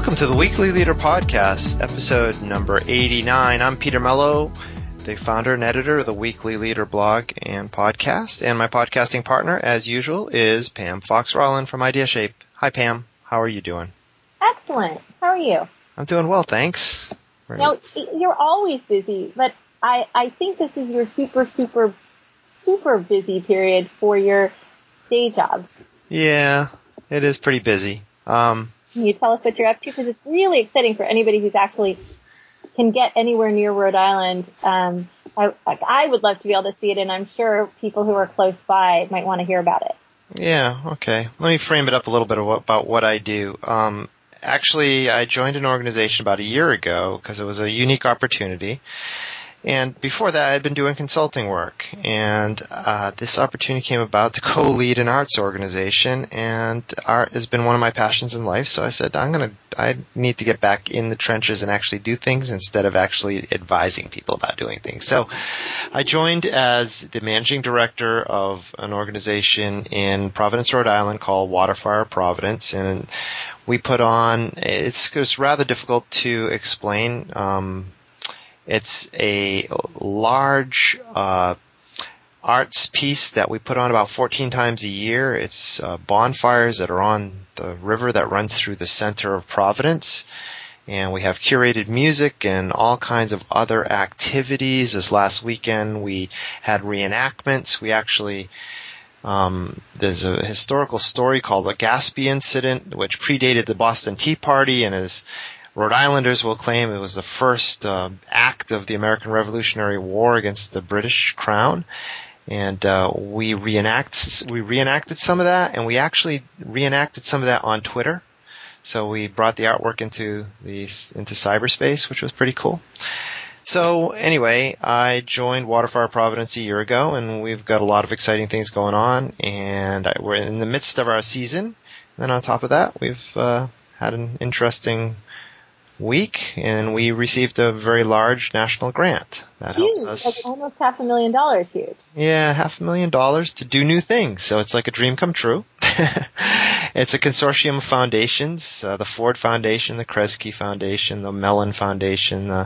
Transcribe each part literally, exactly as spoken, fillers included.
Welcome to the Weekly Leader Podcast, episode number eighty-nine. I'm Peter Mello, the founder and editor of the Weekly Leader blog and podcast. And my podcasting partner, as usual, is Pam Fox-Rollin from IdeaShape. Hi, Pam. How are you doing? Excellent. How are you? I'm doing well, thanks. Right. Now, you're always busy, but I, I think this is your super, super, super busy period for your day job. Yeah, it is pretty busy. Um, Can you tell us what you're up to? Because it's really exciting for anybody who's actually can get anywhere near Rhode Island. Um, I, I would love to be able to see it, and I'm sure people who are close by might want to hear about it. Yeah, okay. Let me frame it up a little bit about what I do. Um, actually, I joined an organization about a year ago because it was a unique opportunity. And before that, I'd been doing consulting work, and uh, this opportunity came about to co-lead an arts organization, and art has been one of my passions in life. So I said, I'm gonna, I need to get back in the trenches and actually do things instead of actually advising people about doing things. So I joined as the managing director of an organization in Providence, Rhode Island called Waterfire Providence, and we put on. It's, it's rather difficult to explain. Um, It's a large uh, arts piece that we put on about fourteen times a year. It's uh, bonfires that are on the river that runs through the center of Providence. And we have curated music and all kinds of other activities. This last weekend we had reenactments. We actually, um, there's a historical story called the Gaspee Incident, which predated the Boston Tea Party and is Rhode Islanders will claim it was the first uh, act of the American Revolutionary War against the British Crown, and uh, we reenact we reenacted some of that, and we actually reenacted some of that on Twitter. So we brought the artwork into the into cyberspace, which was pretty cool. So anyway, I joined Waterfire Providence a year ago, and we've got a lot of exciting things going on, and I, we're in the midst of our season. And then on top of that, we've uh, had an interesting week, and we received a very large national grant that huge, helps us. Like almost half a million dollars huge. Yeah, half a million dollars to do new things. So it's like a dream come true. It's a consortium of foundations, uh, the Ford Foundation, the Kresge Foundation, the Mellon Foundation, the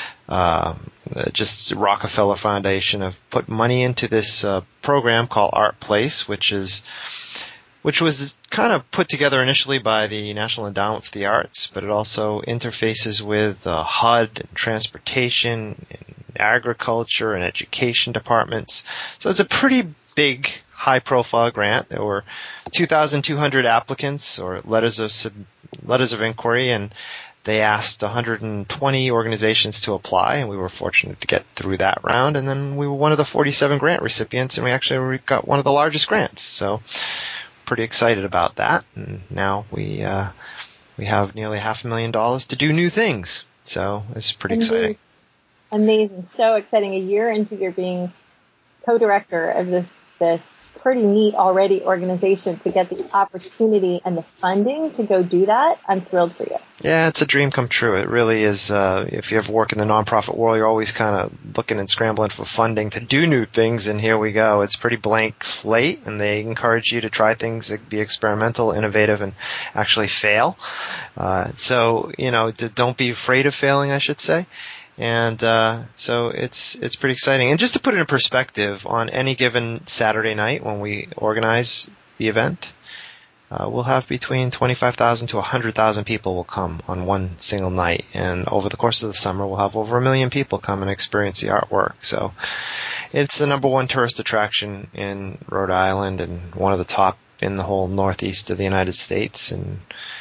uh, just Rockefeller Foundation have put money into this uh, program called Art Place, which is which was kind of put together initially by the National Endowment for the Arts, but it also interfaces with uh, H U D and transportation and agriculture and education departments. So it's a pretty big, high-profile grant. There were two thousand two hundred applicants or letters of sub- letters of inquiry, and they asked one hundred twenty organizations to apply, and we were fortunate to get through that round. And then we were one of the forty-seven grant recipients, and we actually got one of the largest grants. So pretty excited about that, and now we uh, we have nearly half a million dollars to do new things. So it's pretty Amazing. exciting. Amazing, so exciting! A year into your being co-director of this this pretty neat already organization, to get the opportunity and the funding to go do that, I'm thrilled for you. Yeah, it's a dream come true. It really is. Uh, if you ever work in the nonprofit world, you're always kind of looking and scrambling for funding to do new things, and here we go. It's pretty blank slate, and they encourage you to try things that be experimental, innovative, and actually fail. Uh, so, you know, d- don't be afraid of failing, I should say. And uh, so it's it's pretty exciting. And just to put it in perspective, on any given Saturday night when we organize the event, uh, we'll have between twenty-five thousand to one hundred thousand people will come on one single night. And over the course of the summer, we'll have over a million people come and experience the artwork. So it's the number one tourist attraction in Rhode Island and one of the top in the whole northeast of the United States. And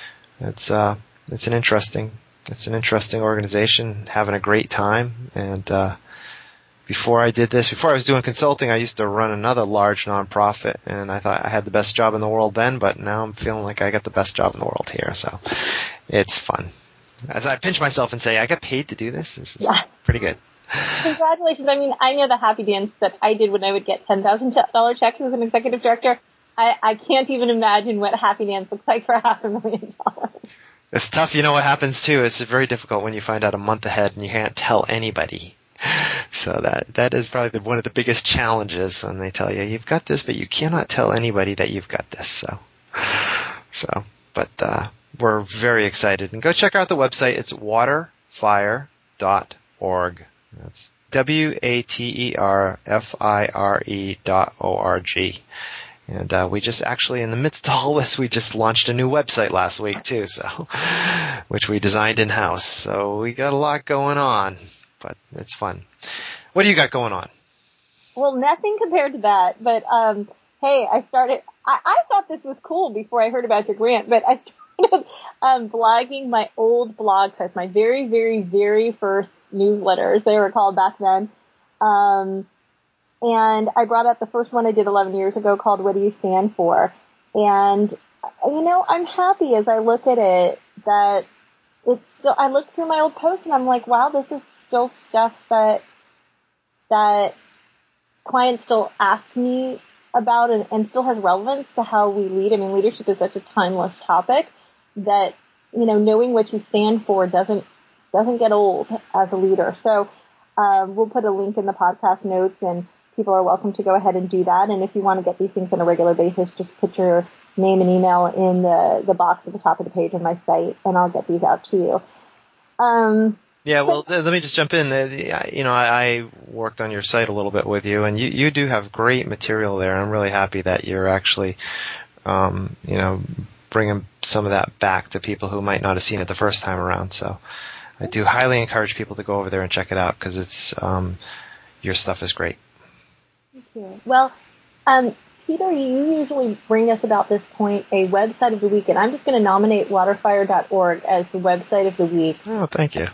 it's uh, it's an interesting It's an interesting organization, having a great time. And uh, before I did this, before I was doing consulting, I used to run another large nonprofit, and I thought I had the best job in the world then, but now I'm feeling like I got the best job in the world here. So it's fun. As I pinch myself and say, I got paid to do this. This is yeah. pretty good. Congratulations. I mean, I know the happy dance that I did when I would get ten thousand dollars checks as an executive director. I, I can't even imagine what happy dance looks like for half a million dollars. It's tough. You know what happens too? It's very difficult when you find out a month ahead and you can't tell anybody. So that that is probably the, one of the biggest challenges when they tell you you've got this, but you cannot tell anybody that you've got this. So, so, but uh, we're very excited. And go check out the website. It's waterfire dot org. That's W A T E R F I R E dot O R G. And uh, we just actually, in the midst of all this, we just launched a new website last week too, so which we designed in-house. So we got a lot going on, but it's fun. What do you got going on? Well, nothing compared to that, but um, hey, I started, I, I thought this was cool before I heard about your grant, but I started um, blogging my old blog posts, my very, very, very first newsletters, they were called back then. Um And I brought up the first one I did eleven years ago called What Do You Stand For? And, you know, I'm happy as I look at it that it's still, I look through my old posts and I'm like, wow, this is still stuff that, that clients still ask me about and, and still has relevance to how we lead. I mean, leadership is such a timeless topic that, you know, knowing what you stand for doesn't, doesn't get old as a leader. So, um, we'll put a link in the podcast notes and people are welcome to go ahead and do that. And if you want to get these things on a regular basis, just put your name and email in the, the box at the top of the page of my site, and I'll get these out to you. Um, yeah, well, th- let me just jump in. Uh, you know, I, I worked on your site a little bit with you, and you, you do have great material there. And I'm really happy that you're actually, um, you know, bringing some of that back to people who might not have seen it the first time around. So I do highly encourage people to go over there and check it out because it's um, your stuff is great. Thank you. Well, um, Peter, you usually bring us about this point a website of the week, and I'm just going to nominate waterfire dot org as the website of the week. Oh, thank you.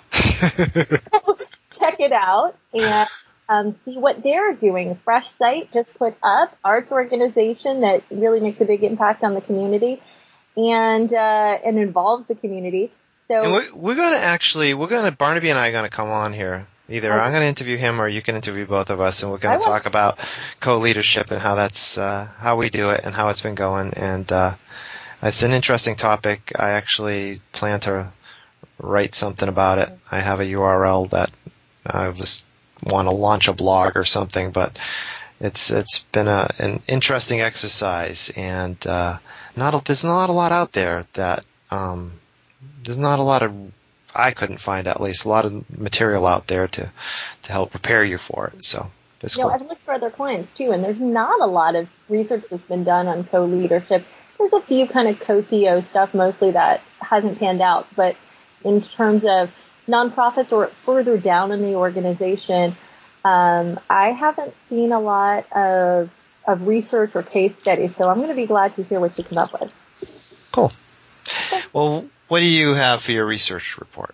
Check it out and um, see what they're doing. Fresh site just put up, arts organization that really makes a big impact on the community and uh, and involves the community. So and we're, we're going to actually, we're going to, Barnaby and I are going to come on here. Either okay. I'm going to interview him or you can interview both of us, and we're going to talk about co-leadership and how that's uh, how we do it and how it's been going. And uh, it's an interesting topic. I actually plan to write something about it. I have a U R L that I just want to launch a blog or something, but it's it's been a, an interesting exercise, and uh, not a, there's not a lot out there that um, there's not a lot of. I couldn't find at least a lot of material out there to, to help prepare you for it. So it's you cool. know, I've looked for other clients too, and there's not a lot of research that's been done on co-leadership. There's a few kind of co-C E O stuff mostly that hasn't panned out, but in terms of nonprofits or further down in the organization, um, I haven't seen a lot of of research or case studies. So I'm going to be glad to hear what you come up with. Cool. Well, what do you have for your research report?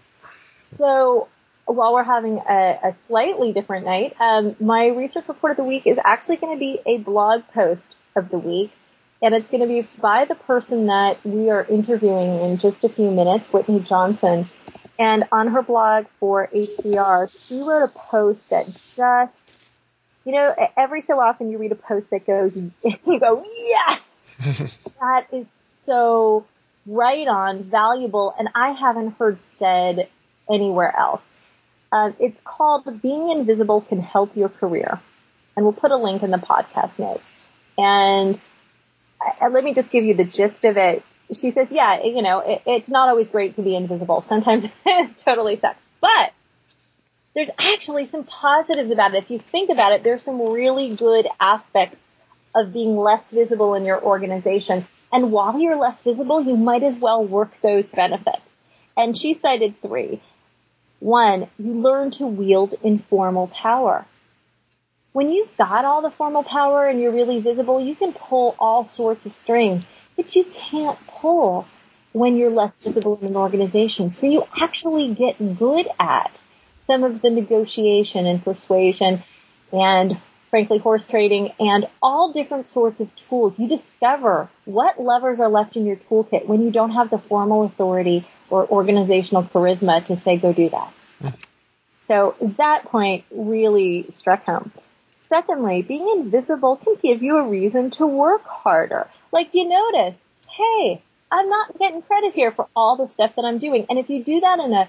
So while we're having a, a slightly different night, um, my research report of the week is actually going to be a blog post of the week. And it's going to be by the person that we are interviewing in just a few minutes, Whitney Johnson. And on her blog for H B R, she wrote a post that just, you know, every so often you read a post that goes, you go, yes! That is so right on, valuable, and I haven't heard said anywhere else. Uh, it's called Being Invisible Can Help Your Career. And we'll put a link in the podcast notes. And uh, let me just give you the gist of it. She says, yeah, you know, it, it's not always great to be invisible. Sometimes it totally sucks. But there's actually some positives about it. If you think about it, there's some really good aspects of being less visible in your organization. And while you're less visible, you might as well work those benefits. And she cited three. One, you learn to wield informal power. When you've got all the formal power and you're really visible, you can pull all sorts of strings that you can't pull when you're less visible in an organization. So you actually get good at some of the negotiation and persuasion and frankly, horse trading, and all different sorts of tools. You discover what levers are left in your toolkit when you don't have the formal authority or organizational charisma to say, go do this. So that point really struck home. Secondly, being invisible can give you a reason to work harder. Like you notice, hey, I'm not getting credit here for all the stuff that I'm doing. And if you do that in a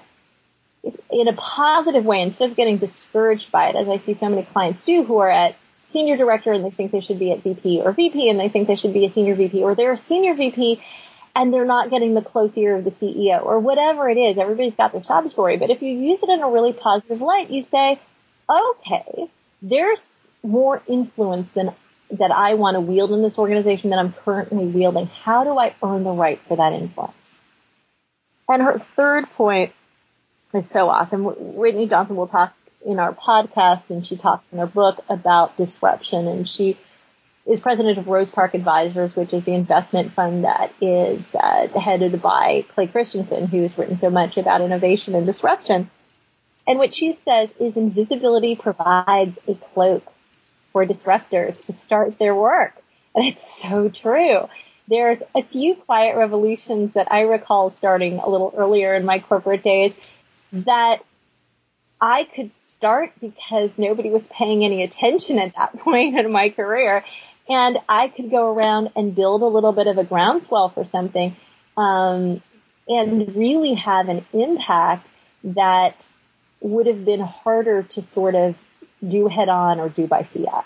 in a positive way, instead of getting discouraged by it, as I see so many clients do who are at senior director and they think they should be at V P, or V P and they think they should be a senior V P, or they're a senior V P and they're not getting the close ear of the C E O or whatever it is. Everybody's got their sob story. But if you use it in a really positive light, you say, okay, there's more influence than that I want to wield in this organization than I'm currently wielding. How do I earn the right for that influence? And her third point is so awesome. Whitney Johnson will talk in our podcast, and she talks in her book about disruption, and she is president of Rose Park Advisors, which is the investment fund that is uh, headed by Clay Christensen, who's written so much about innovation and disruption. And what she says is invisibility provides a cloak for disruptors to start their work. And it's so true. There's a few quiet revolutions that I recall starting a little earlier in my corporate days that I could start because nobody was paying any attention at that point in my career. And I could go around and build a little bit of a groundswell for something, um, and really have an impact that would have been harder to sort of do head on or do by fiat.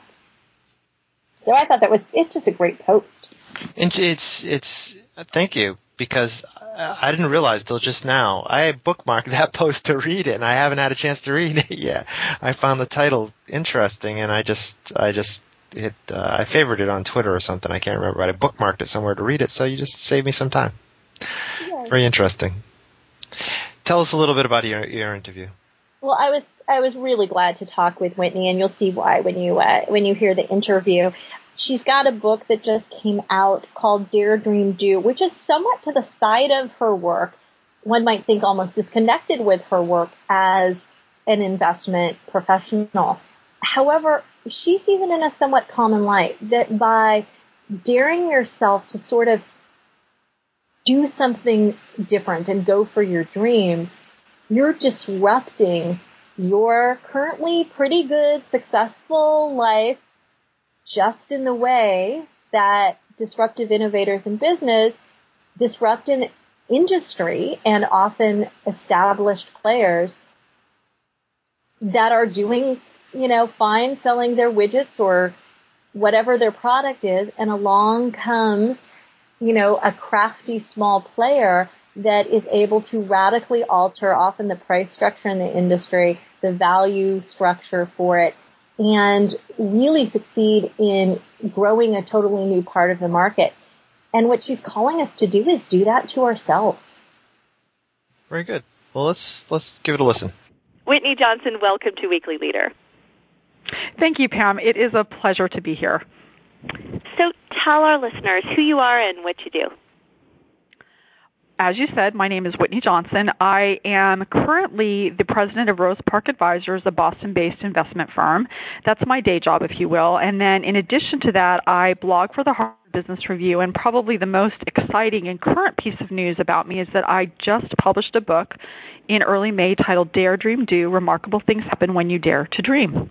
So I thought that was, it's just a great post. And it's, it's, thank you, because I didn't realize till just now. I bookmarked that post to read it, and I haven't had a chance to read it yet. I found the title interesting, and I just, I just hit, uh, I favored it on Twitter or something. I can't remember, but I bookmarked it somewhere to read it, so you just saved me some time. Yeah. Very interesting. Tell us a little bit about your, your interview. Well, I was, I was really glad to talk with Whitney, and you'll see why when you, uh, when you hear the interview. She's got a book that just came out called Dare, Dream, Do, which is somewhat to the side of her work. One might think almost disconnected with her work as an investment professional. However, she's even in a somewhat common light that by daring yourself to sort of do something different and go for your dreams, you're disrupting your currently pretty good, successful life just in the way that disruptive innovators in business disrupt an industry and often established players that are doing, you know, fine selling their widgets or whatever their product is, and along comes, you know, a crafty small player that is able to radically alter often the price structure in the industry, the value structure for it, and really succeed in growing a totally new part of the market. And what she's calling us to do is do that to ourselves. Very good. Well, let's let's give it a listen. Whitney Johnson, welcome to Weekly Leader. Thank you, Pam. It is a pleasure to be here. So tell our listeners who you are and what you do. As you said, my name is Whitney Johnson. I am currently the president of Rose Park Advisors, a Boston-based investment firm. That's my day job, if you will. And then in addition to that, I blog for the Harvard Business Review, and probably the most exciting and current piece of news about me is that I just published a book in early May titled Dare, Dream, Do, Remarkable Things Happen When You Dare to Dream.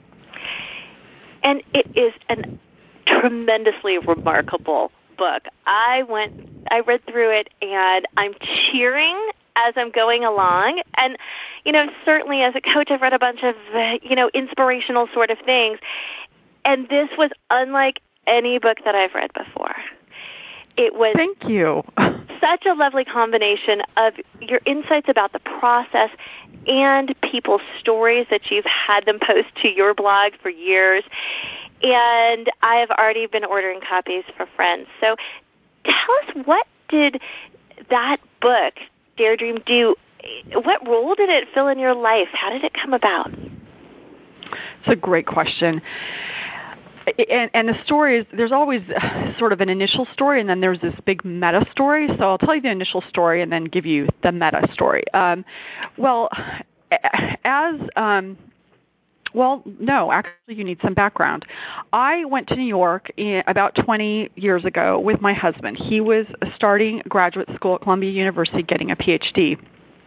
And it is a tremendously remarkable book. I went, I read through it, and I'm cheering as I'm going along. And, you know, certainly as a coach, I've read a bunch of, uh, you know, inspirational sort of things. And this was unlike any book that I've read before. It was Thank you. such a lovely combination of your insights about the process and people's stories that you've had them post to your blog for years. And I have already been ordering copies for friends. So tell us, what did that book, Dare, Dream, Do, what role did it fill in your life? How did it come about? It's a great question. And, and the story is, there's always sort of an initial story, and then there's this big meta story. So I'll tell you the initial story and then give you the meta story. Um, well, as... Um, Well, no, actually you need some background. I went to New York in, about twenty years ago with my husband. He was starting graduate school at Columbia University getting a P H D.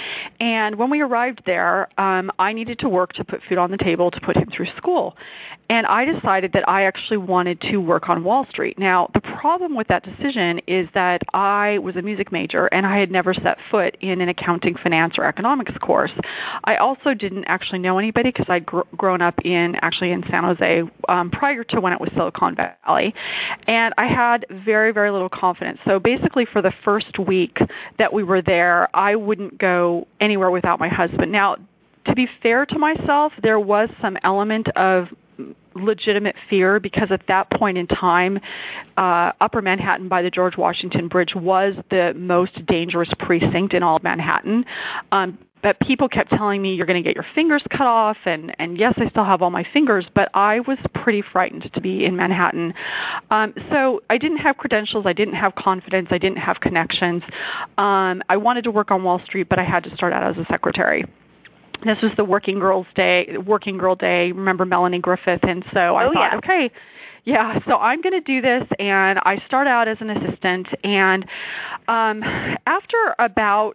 And when we arrived there, um, I needed to work to put food on the table to put him through school. And I decided that I actually wanted to work on Wall Street. Now, the problem with that decision is that I was a music major and I had never set foot in an accounting, finance, or economics course. I also didn't actually know anybody because I'd gr- grown up in actually in San Jose um, prior to when it was Silicon Valley. And I had very, very little confidence. So basically for the first week that we were there, I wouldn't go anywhere without my husband. Now, to be fair to myself, there was some element of legitimate fear because at that point in time, uh, Upper Manhattan by the George Washington Bridge was the most dangerous precinct in all of Manhattan. Um, but people kept telling me, you're going to get your fingers cut off, and, and yes, I still have all my fingers, but I was pretty frightened to be in Manhattan. Um, so I didn't have credentials, I didn't have confidence, I didn't have connections. Um, I wanted to work on Wall Street, but I had to start out as a secretary. This was the working girls' day, working girl day. Remember Melanie Griffith? And so I oh, thought, yeah. okay, yeah, so I'm going to do this. And I start out as an assistant. And um, after about,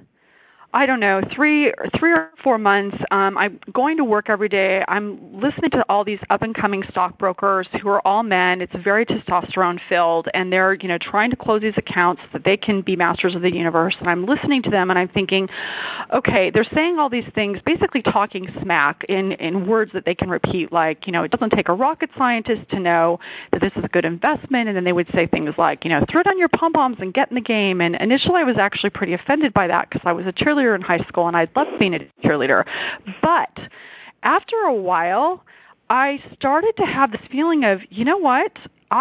I don't know, three, three or four months, um, I'm going to work every day. I'm listening to all these up-and-coming stockbrokers who are all men. It's very testosterone-filled, and they're, you know, trying to close these accounts so that they can be masters of the universe. And I'm listening to them, and I'm thinking, okay, they're saying all these things, basically talking smack in, in words that they can repeat, like, you know, it doesn't take a rocket scientist to know that this is a good investment. And then they would say things like, you know, throw down your pom-poms and get in the game. And initially I was actually pretty offended by that because I was a cheerleader in high school, and I loved being a cheerleader. But after a while, I started to have this feeling of, you know what?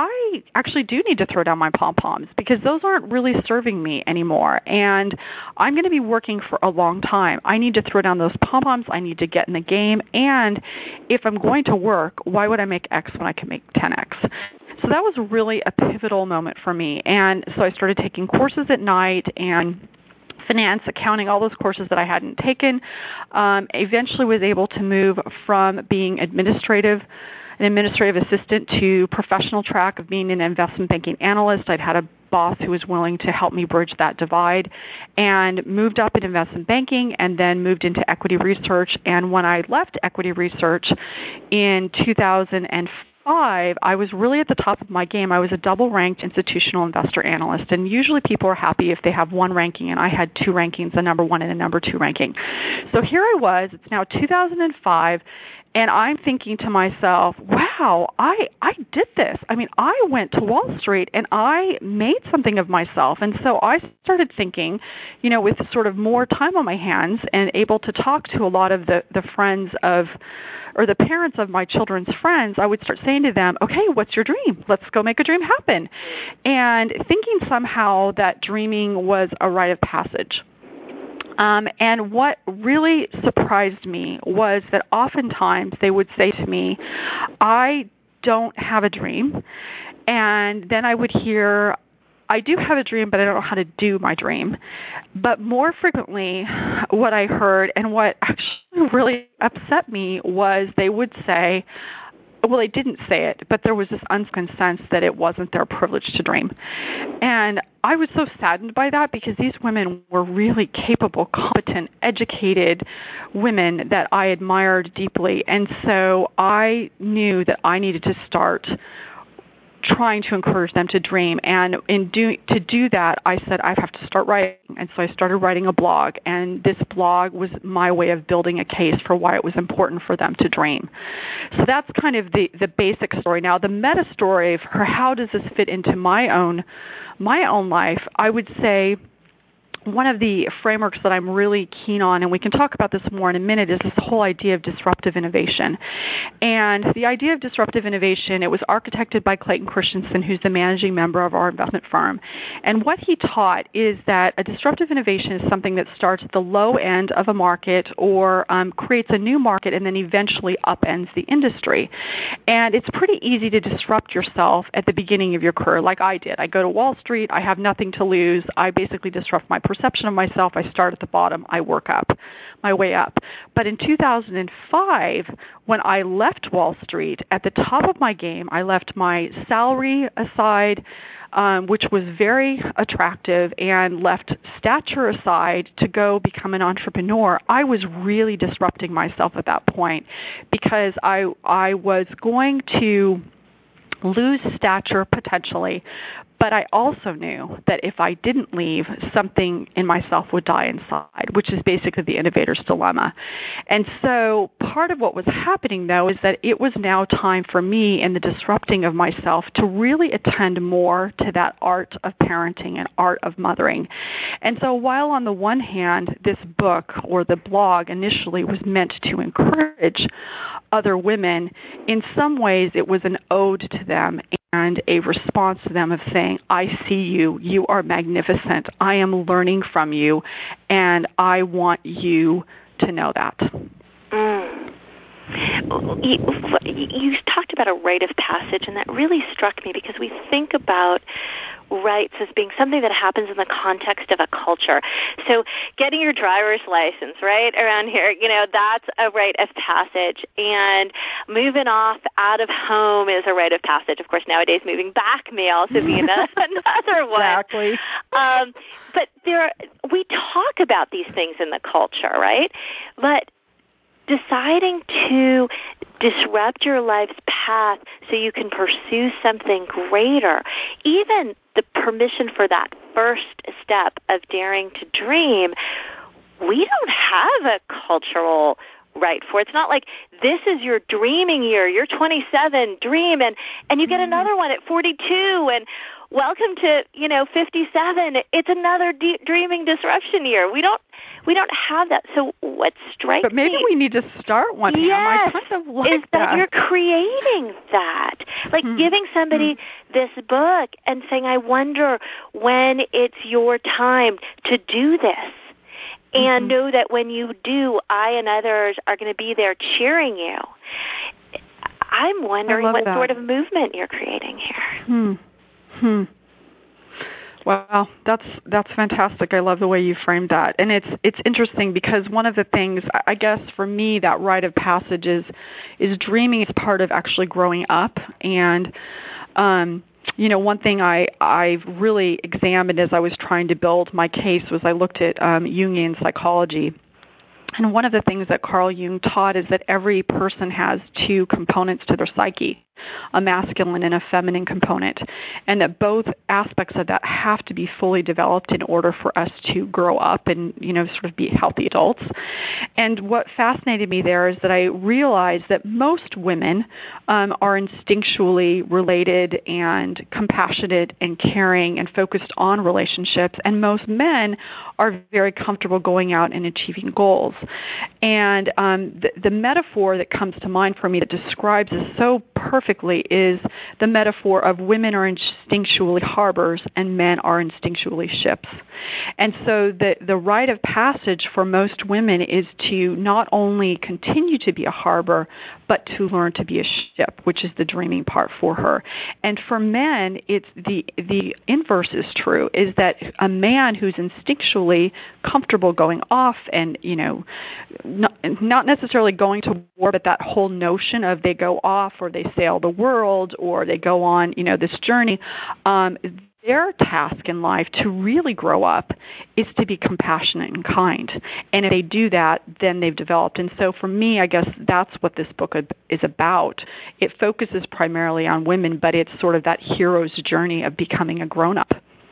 I actually do need to throw down my pom-poms because those aren't really serving me anymore. And I'm going to be working for a long time. I need to throw down those pom-poms. I need to get in the game. And if I'm going to work, why would I make X when I can make ten X? So that was really a pivotal moment for me. And so I started taking courses at night and finance, accounting, all those courses that I hadn't taken. Um, eventually was able to move from being administrative, an administrative assistant to professional track of being an investment banking analyst. I'd had a boss who was willing to help me bridge that divide and moved up in investment banking and then moved into equity research. And when I left equity research in two thousand five, I was really at the top of my game. I was a double-ranked institutional investor analyst, and usually people are happy if they have one ranking, and I had two rankings, a number one and a number two ranking. So here I was. It's now two thousand five, and I'm thinking to myself, wow, I, I did this. I mean, I went to Wall Street, and I made something of myself. And so I started thinking, you know, with sort of more time on my hands and able to talk to a lot of the, the friends of or the parents of my children's friends, I would start saying to them, okay, what's your dream? Let's go make a dream happen. And thinking somehow that dreaming was a rite of passage. Um, and what really surprised me was that oftentimes they would say to me, I don't have a dream. And then I would hear, I do have a dream, but I don't know how to do my dream. But more frequently, what I heard and what actually really upset me was they would say, well, they didn't say it, but there was this unspoken sense that it wasn't their privilege to dream. And I was so saddened by that because these women were really capable, competent, educated women that I admired deeply. And so I knew that I needed to start trying to encourage them to dream. And in do, to do that, I said, I have to start writing. And so I started writing a blog. And this blog was my way of building a case for why it was important for them to dream. So that's kind of the, the basic story. Now, the meta story of her, how does this fit into my own, my own life? I would say one of the frameworks that I'm really keen on, and we can talk about this more in a minute, is this whole idea of disruptive innovation. And the idea of disruptive innovation, it was architected by Clayton Christensen, who's the managing member of our investment firm. And what he taught is that a disruptive innovation is something that starts at the low end of a market or um, creates a new market and then eventually upends the industry. And it's pretty easy to disrupt yourself at the beginning of your career, like I did. I go to Wall Street. I have nothing to lose. I basically disrupt my perception of myself. I start at the bottom. I work up my way up. But in two thousand five, when I left Wall Street at the top of my game, I left my salary aside. um, which was very attractive and left stature aside to go become an entrepreneur, I was really disrupting myself at that point because I I was going to lose stature potentially, but I also knew that if I didn't leave, something in myself would die inside, which is basically the innovator's dilemma. And so part of what was happening, though, is that it was now time for me in the disrupting of myself to really attend more to that art of parenting and art of mothering. And so while on the one hand, this book or the blog initially was meant to encourage other women, in some ways it was an ode to them and a response to them of saying, I see you, you are magnificent, I am learning from you, and I want you to know that. Mm. You, you talked about a rite of passage, and that really struck me because we think about rights as being something that happens in the context of a culture. So getting your driver's license, right, around here, you know, that's a rite of passage. And moving off out of home is a rite of passage. Of course, nowadays moving back may also be another one. Exactly. Um, but there are, we talk about these things in the culture, right? But deciding to disrupt your life's path so you can pursue something greater, even the permission for that first step of daring to dream, we don't have a cultural right for. It's not like this is your dreaming year, you're twenty-seven, dream, and, and you get another one at forty-two, and welcome to, you know, fifty-seven, it's another de- dreaming disruption year. We don't We don't have that. So what strikes me... But maybe me, we need to start one. Yes, I kind of like is that, that you're creating that. Like mm-hmm. giving somebody mm-hmm. this book and saying, I wonder when it's your time to do this. And mm-hmm. know that when you do, I and others are going to be there cheering you. I'm wondering what that. sort of movement you're creating here. Hmm. Hmm. Wow, that's that's fantastic. I love the way you framed that, and it's it's interesting because one of the things I guess for me that rite of passage is is dreaming is part of actually growing up, and um, you know one thing I I've really examined as I was trying to build my case was I looked at um, Jungian psychology. And one of the things that Carl Jung taught is that every person has two components to their psyche, a masculine and a feminine component, and that both aspects of that have to be fully developed in order for us to grow up and, you know, sort of be healthy adults. And what fascinated me there is that I realized that most women um, are instinctually related and compassionate and caring and focused on relationships, and most men are very comfortable going out and achieving goals. And um, the, the metaphor that comes to mind for me that describes this so perfectly is the metaphor of women are instinctually harbors and men are instinctually ships. And so the, the rite of passage for most women is to not only continue to be a harbor, but to learn to be a ship, which is the dreaming part for her. And for men, it's the the inverse is true, is that a man who's instinctually comfortable going off and, you know, not, not necessarily going to war, but that whole notion of they go off or they sail the world or they go on, you know, this journey, um, their task in life to really grow up is to be compassionate and kind. And if they do that, then they've developed. And so for me, I guess that's what this book is about. It focuses primarily on women, but it's sort of that hero's journey of becoming a grown-up.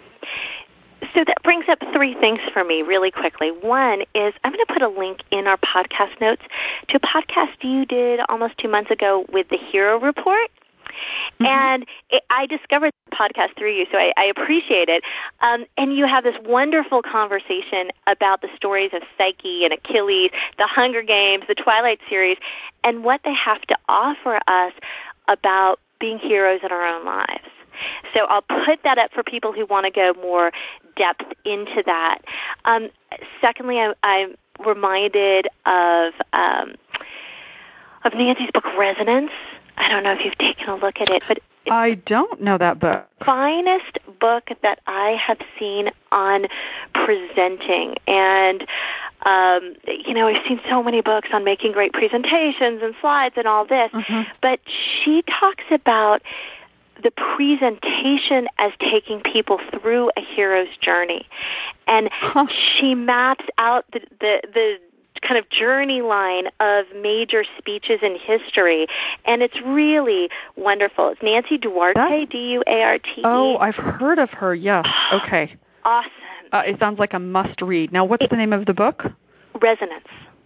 So that brings up three things for me really quickly. One is I'm going to put a link in our podcast notes to a podcast you did almost two months ago with the Hero Report. Mm-hmm. And it, I discovered the podcast through you, so I, I appreciate it. Um, and you have this wonderful conversation about the stories of Psyche and Achilles, the Hunger Games, the Twilight series, and what they have to offer us about being heroes in our own lives. So I'll put that up for people who want to go more depth into that. Um, secondly, I, I'm reminded of um, of Nancy's book, Resonance. I don't know if you've taken a look at it, but it's I don't know that book. The finest book that I have seen on presenting. And, um, you know, I've seen so many books on making great presentations and slides and all this, mm-hmm. but she talks about the presentation as taking people through a hero's journey. And huh. she maps out the, the, the kind of journey line of major speeches in history, and it's really wonderful. It's Nancy Duarte, That's, D U A R T E. Oh, I've heard of her, yes. Okay. Awesome. Uh, it sounds like a must-read. Now, what's it, the name of the book? Resonance.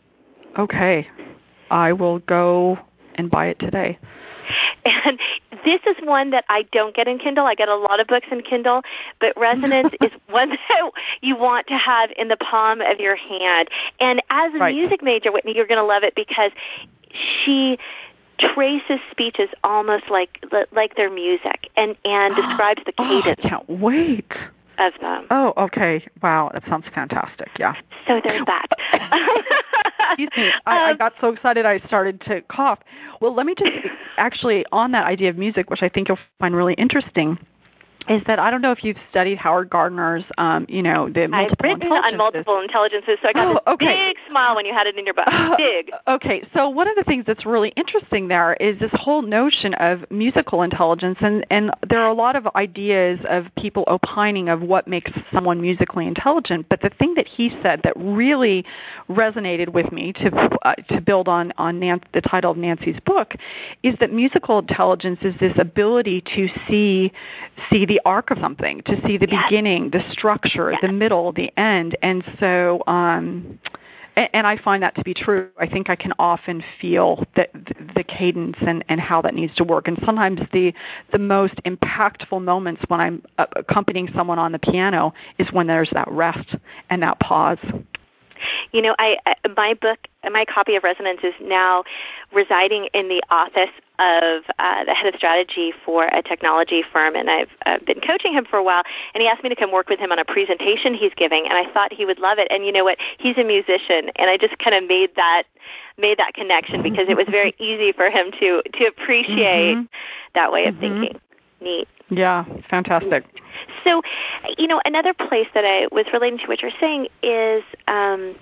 Okay. I will go and buy it today. And this is one that I don't get in Kindle. I get a lot of books in Kindle, but Resonance is one that you want to have in the palm of your hand. And as a right. music major, Whitney, you're going to love it because she traces speeches almost like like their music and, and describes the cadence. Oh, I can't wait. Of them. Oh, okay. Wow, that sounds fantastic. Yeah. So there's that. Excuse me. I, um, I got so excited I started to cough. Well, let me just actually on that idea of music, which I think you'll find really interesting, is that I don't know if you've studied Howard Gardner's, um, you know, the multiple I've written on multiple intelligences, so I got oh, a okay. big smile when you had it in your book. Big. Uh, okay, so one of the things that's really interesting there is this whole notion of musical intelligence, and, and there are a lot of ideas of people opining of what makes someone musically intelligent, but the thing that he said that really resonated with me to uh, to build on, on Nan- the title of Nancy's book is that musical intelligence is this ability to see see the arc of something, to see the yes. beginning, the structure, yes. the middle, the end. And so, um, and, and I find that to be true. I think I can often feel that the cadence and, and how that needs to work. And sometimes the the most impactful moments when I'm accompanying someone on the piano is when there's that rest and that pause. You know, I, I my book, my copy of Resonance is now residing in the office of uh, the head of strategy for a technology firm, and I've uh, been coaching him for a while, and he asked me to come work with him on a presentation he's giving, and I thought he would love it. And you know what? He's a musician, and I just kind of made that made that connection because it was very easy for him to, to appreciate mm-hmm. that way of mm-hmm. thinking. Neat. Yeah, fantastic. So, you know, another place that I was relating to what you're saying is um,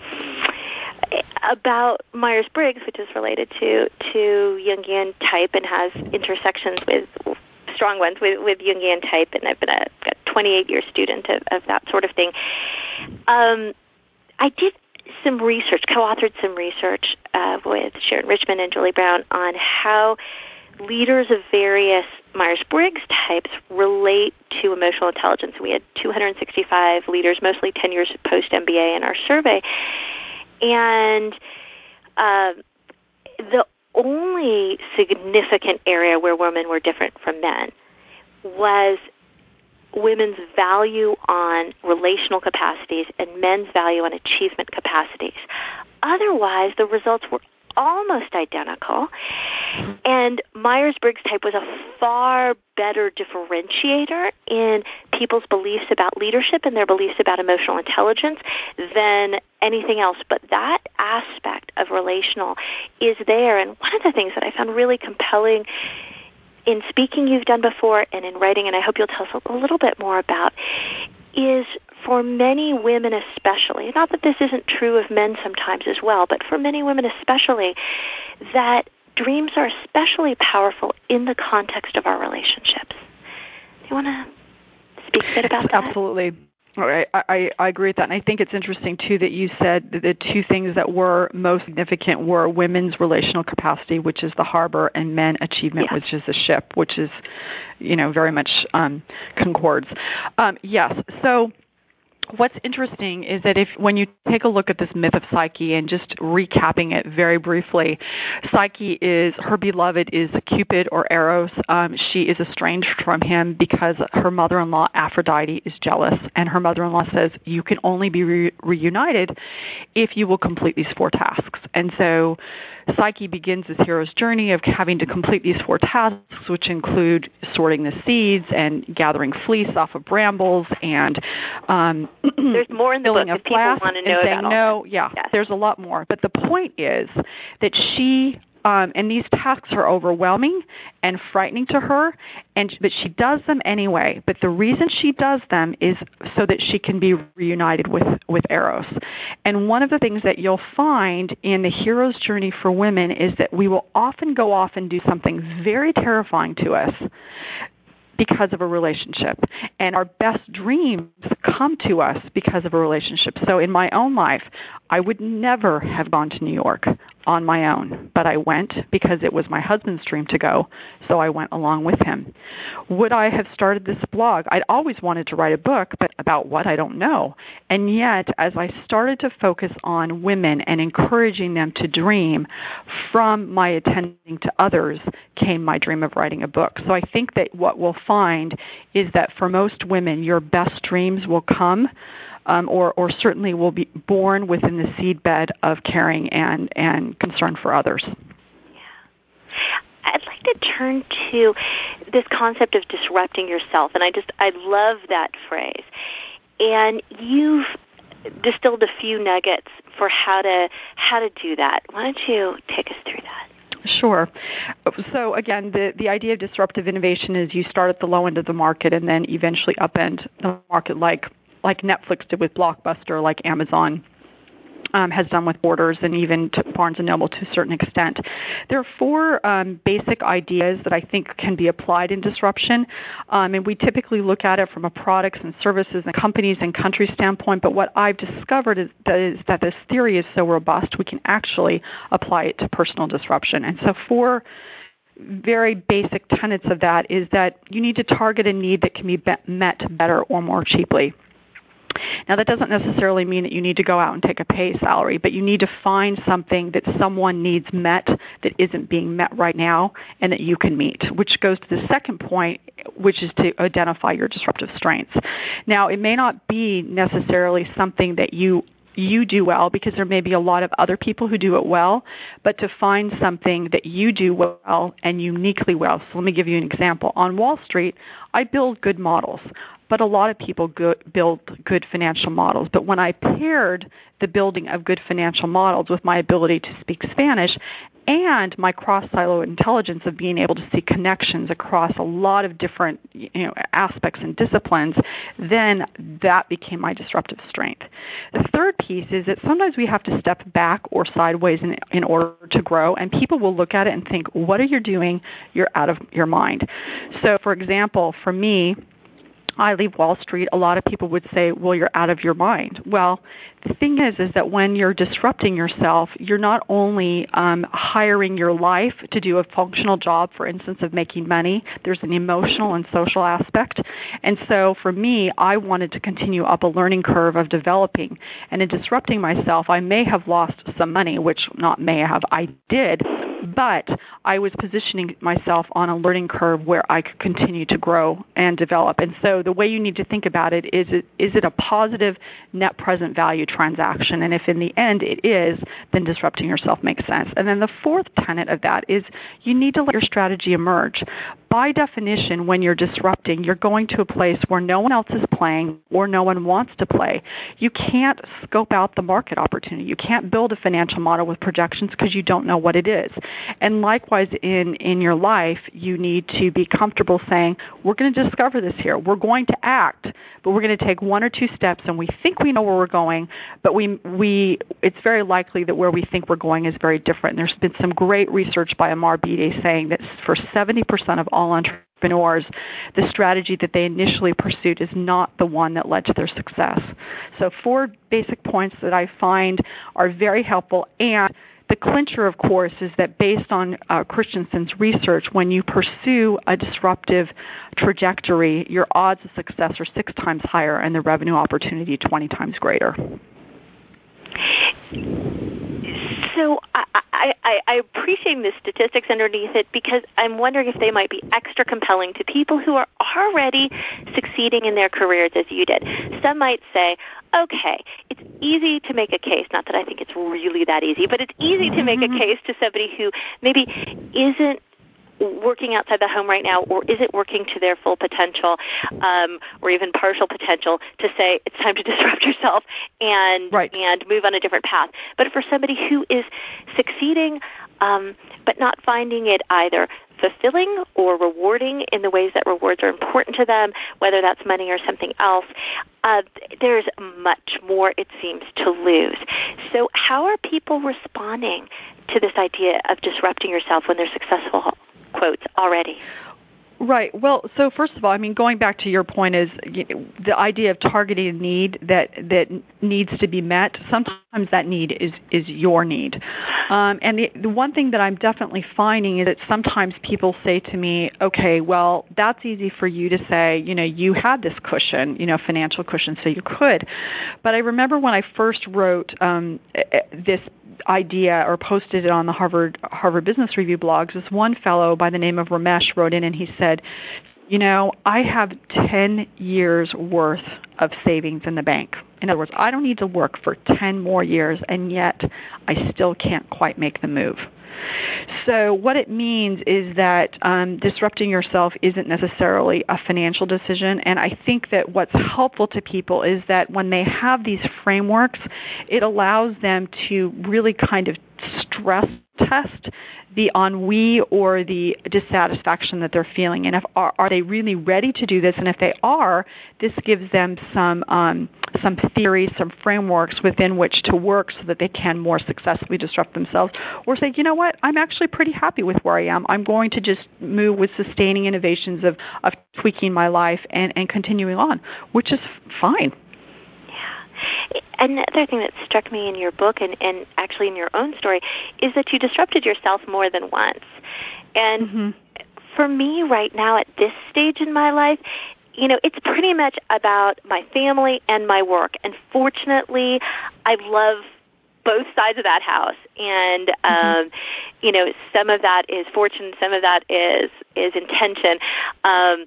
about Myers-Briggs, which is related to, to Jungian type and has intersections with strong ones with, with Jungian type, and I've been a, a twenty-eight year student of, of that sort of thing. Um, I did some research, co-authored some research uh, with Sharon Richmond and Julie Brown on how leaders of various Myers-Briggs types relate to emotional intelligence. We had two hundred sixty-five leaders, mostly ten years post-M B A in our survey. And uh, the only significant area where women were different from men was women's value on relational capacities and men's value on achievement capacities. Otherwise, the results were almost identical, and Myers-Briggs type was a far better differentiator in people's beliefs about leadership and their beliefs about emotional intelligence than anything else. But that aspect of relational is there, and one of the things that I found really compelling in speaking you've done before and in writing, and I hope you'll tell us a little bit more about, is for many women especially, not that this isn't true of men sometimes as well, but for many women especially, that dreams are especially powerful in the context of our relationships. Do you want to speak a bit about that? Absolutely. All right. I, I agree with that. And I think it's interesting, too, that you said that the two things that were most significant were women's relational capacity, which is the harbor, and men achievement, yeah. which is the ship, which is, you know, very much um, concords. Um, yes. So what's interesting is that if when you take a look at this myth of Psyche, and just recapping it very briefly, Psyche is, her beloved is Cupid or Eros. Um, she is estranged from him because her mother-in-law Aphrodite is jealous, and her mother-in-law says you can only be re- reunited if you will complete these four tasks. And so Psyche begins this hero's journey of having to complete these four tasks, which include sorting the seeds and gathering fleece off of brambles, and um, there's more in the book that people want to know about. No, yeah, yes. There's a lot more. But the point is that she, um, and these tasks are overwhelming and frightening to her, and but she does them anyway. But the reason she does them is so that she can be reunited with, with Eros. And one of the things that you'll find in the hero's journey for women is that we will often go off and do something very terrifying to us, because of a relationship. And our best dreams come to us because of a relationship. So in my own life, I would never have gone to New York on my own, but I went because it was my husband's dream to go, so I went along with him. Would I have started this blog? I'd always wanted to write a book, but about what, I don't know. And yet, as I started to focus on women and encouraging them to dream, from my attending to others came my dream of writing a book. So I think that what we'll find is that for most women, your best dreams will come Um, or, or certainly will be born within the seedbed of caring and, and concern for others. Yeah. I'd like to turn to this concept of disrupting yourself, and I just I love that phrase. And you've distilled a few nuggets for how to how to do that. Why don't you take us through that? Sure. So again, the, the idea of disruptive innovation is you start at the low end of the market and then eventually upend the market, like like Netflix did with Blockbuster, like Amazon um, has done with Borders, and even to Barnes and Noble to a certain extent. There are four um, basic ideas that I think can be applied in disruption, um, and we typically look at it from a products and services and companies and country standpoint, but what I've discovered is that, is that this theory is so robust we can actually apply it to personal disruption. And so four very basic tenets of that is that you need to target a need that can be met better or more cheaply. Now, that doesn't necessarily mean that you need to go out and take a pay salary, but you need to find something that someone needs met that isn't being met right now and that you can meet, which goes to the second point, which is to identify your disruptive strengths. Now, it may not be necessarily something that you you do well, because there may be a lot of other people who do it well, but to find something that you do well and uniquely well. So let me give you an example. On Wall Street, I build good models, but a lot of people go, build good financial models. But when I paired the building of good financial models with my ability to speak Spanish and my cross-silo intelligence of being able to see connections across a lot of different, you know, aspects and disciplines, then that became my disruptive strength. The third piece is that sometimes we have to step back or sideways in, in order to grow, and people will look at it and think, what are you doing? You're out of your mind. So, for example, for me, I leave Wall Street, a lot of people would say, well, you're out of your mind. Well, the thing is, is that when you're disrupting yourself, you're not only um, hiring your life to do a functional job, for instance, of making money. There's an emotional and social aspect. And so for me, I wanted to continue up a learning curve of developing. And in disrupting myself, I may have lost some money, which not may have, I did. But I was positioning myself on a learning curve where I could continue to grow and develop. And so the way you need to think about it is, it, is it a positive net present value transaction? And if in the end it is, then disrupting yourself makes sense. And then the fourth tenet of that is you need to let your strategy emerge. By definition, when you're disrupting, you're going to a place where no one else is playing or no one wants to play. You can't scope out the market opportunity. You can't build a financial model with projections because you don't know what it is. And likewise, in, in your life, you need to be comfortable saying, we're going to discover this here. We're going to act, but we're going to take one or two steps, and we think we know where we're going, but we we it's very likely that where we think we're going is very different. And there's been some great research by Amar Bide saying that for seventy percent of all entrepreneurs, the strategy that they initially pursued is not the one that led to their success. So four basic points that I find are very helpful. And the clincher, of course, is that based on uh, Christensen's research, when you pursue a disruptive trajectory, your odds of success are six times higher and the revenue opportunity twenty times greater. So I, I, I appreciate the statistics underneath it because I'm wondering if they might be extra compelling to people who are already succeeding in their careers as you did. Some might say, okay, it's easy to make a case, not that I think it's really that easy, but it's easy to make a case to somebody who maybe isn't working outside the home right now or isn't working to their full potential um, or even partial potential to say it's time to disrupt yourself and right. and move on a different path. But for somebody who is succeeding um, but not finding it either fulfilling or rewarding in the ways that rewards are important to them, whether that's money or something else, uh, there's much more, it seems, to lose. So how are people responding to this idea of disrupting yourself when they're successful, quotes, already? Right. Well, so first of all, I mean, going back to your point is you know, the idea of targeting a need that that needs to be met. Sometimes that need is, is your need. Um, and the, the one thing that I'm definitely finding is that sometimes people say to me, okay, well, that's easy for you to say, you know, you had this cushion, you know, financial cushion, so you could. But I remember when I first wrote um, this idea or posted it on the Harvard Harvard Business Review blogs, this one fellow by the name of Ramesh wrote in and he said, you know, I have ten years worth of savings in the bank. In other words, I don't need to work for ten more years, and yet I still can't quite make the move. So what it means is that um, disrupting yourself isn't necessarily a financial decision, and I think that what's helpful to people is that when they have these frameworks, it allows them to really kind of stress test the ennui or the dissatisfaction that they're feeling, and if are, are they really ready to do this? And if they are, this gives them some um, some theories, some frameworks within which to work so that they can more successfully disrupt themselves, or say, you know what, I'm actually pretty happy with where I am. I'm going to just move with sustaining innovations of, of tweaking my life and, and continuing on, which is fine. Another thing that struck me in your book and, and actually in your own story is that you disrupted yourself more than once. And mm-hmm. for me right now at this stage in my life, you know, it's pretty much about my family and my work. And fortunately, I love both sides of that house. And, um, mm-hmm. you know, some of that is fortune, some of that is, is intention. Um,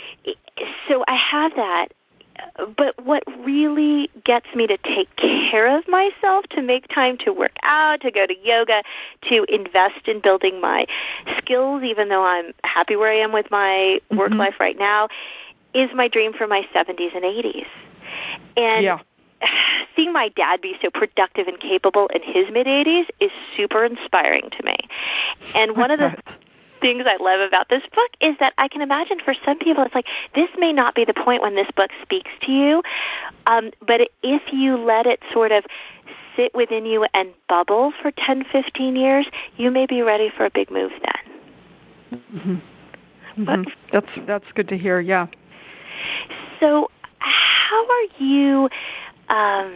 so I have that. But what really gets me to take care of myself, to make time to work out, to go to yoga, to invest in building my skills, even though I'm happy where I am with my mm-hmm. work life right now, is my dream for my seventies and eighties. And yeah. seeing my dad be so productive and capable in his mid-eighties is super inspiring to me. And one of the things I love about this book is that I can imagine for some people it's like, this may not be the point when this book speaks to you, um, but if you let it sort of sit within you and bubble for ten, fifteen years, you may be ready for a big move then. Mm-hmm. Mm-hmm. That's that's good to hear, yeah. So how are you... Um,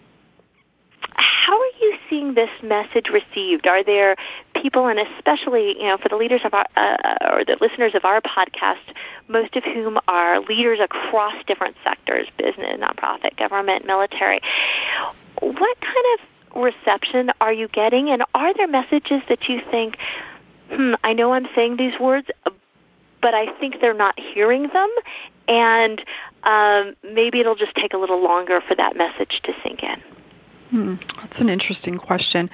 How are you seeing this message received? Are there people, and especially, you know, for the leaders of our, uh, or the listeners of our podcast, most of whom are leaders across different sectors, business, nonprofit, government, military, what kind of reception are you getting? And are there messages that you think, hmm, I know I'm saying these words, but I think they're not hearing them, and um, maybe it'll just take a little longer for that message to sink in? Hmm, that's an interesting question.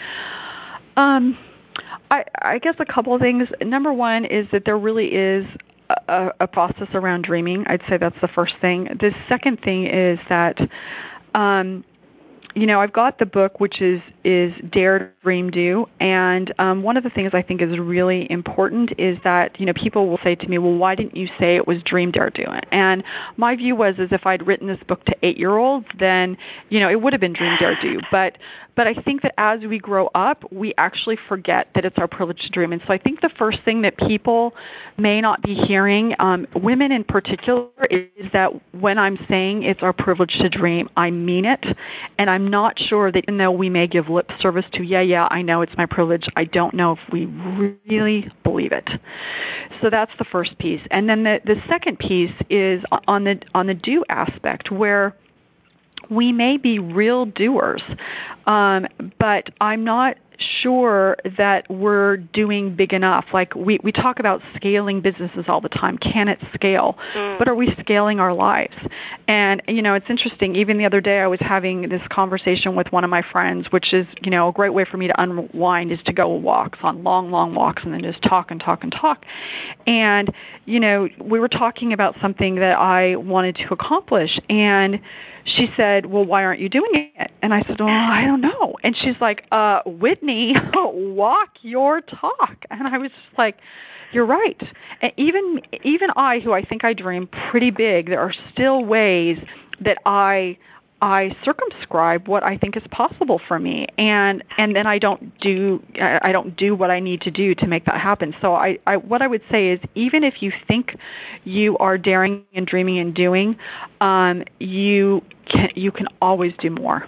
Um, I, I guess a couple of things. Number one is that there really is a, a process around dreaming. I'd say that's the first thing. The second thing is that, um, you know, I've got the book, which is, is Dare, Dream, Do. And um, one of the things I think is really important is that, you know, people will say to me, well, why didn't you say it was Dream, Dare, Do? And my view was, is if I'd written this book to eight-year-olds, then, you know, it would have been Dream, Dare, Do. But But I think that as we grow up, we actually forget that it's our privilege to dream. And so I think the first thing that people may not be hearing, um, women in particular, is that when I'm saying it's our privilege to dream, I mean it. And I'm not sure that even though we may give lip service to, yeah, yeah, I know it's my privilege, I don't know if we really believe it. So that's the first piece. And then the, the second piece is on the on the do aspect, where we may be real doers, um, but I'm not sure that we're doing big enough. Like we, we talk about scaling businesses all the time. Can it scale? Mm. But are we scaling our lives? And, you know, it's interesting. Even the other day I was having this conversation with one of my friends, which is, you know, a great way for me to unwind is to go walks, on long, long walks, and then just talk and talk and talk. And, you know, we were talking about something that I wanted to accomplish, and she said, well, why aren't you doing it? And I said, well, I don't know. And she's like, uh, Whitney, walk your talk. And I was just like, you're right. And even even I, who I think I dream pretty big, there are still ways that I I circumscribe what I think is possible for me, and and then I don't do I don't do what I need to do to make that happen. So I, I what I would say is, even if you think you are daring and dreaming and doing, um, you can you can always do more.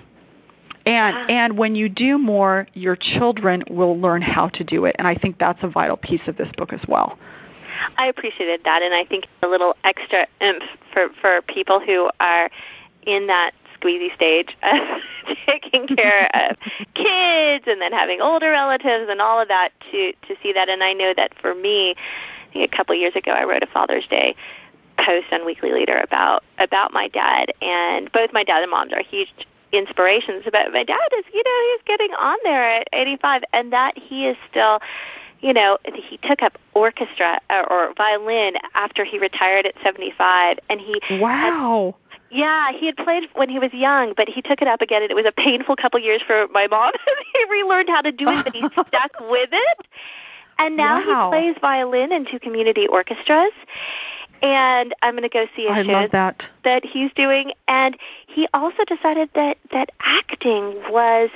And and when you do more, your children will learn how to do it, and I think that's a vital piece of this book as well. I appreciated that, and I think a little extra oomph for for people who are in that squeezy stage of taking care of kids and then having older relatives and all of that, to to see that. And I know that for me, I think a couple of years ago, I wrote a Father's Day post on Weekly Leader about about my dad, and both my dad and moms are huge inspirations. But my dad is, you know, he's getting on there at eighty-five, and that he is still, you know, he took up orchestra or, or violin after he retired at seventy-five, and he wow. Had, yeah, he had played when he was young, but he took it up again, and it was a painful couple years for my mom. He relearned how to do it, but he stuck with it. And now wow. he plays violin in two community orchestras. And I'm going to go see a I show love that. that he's doing. And he also decided that, that acting was...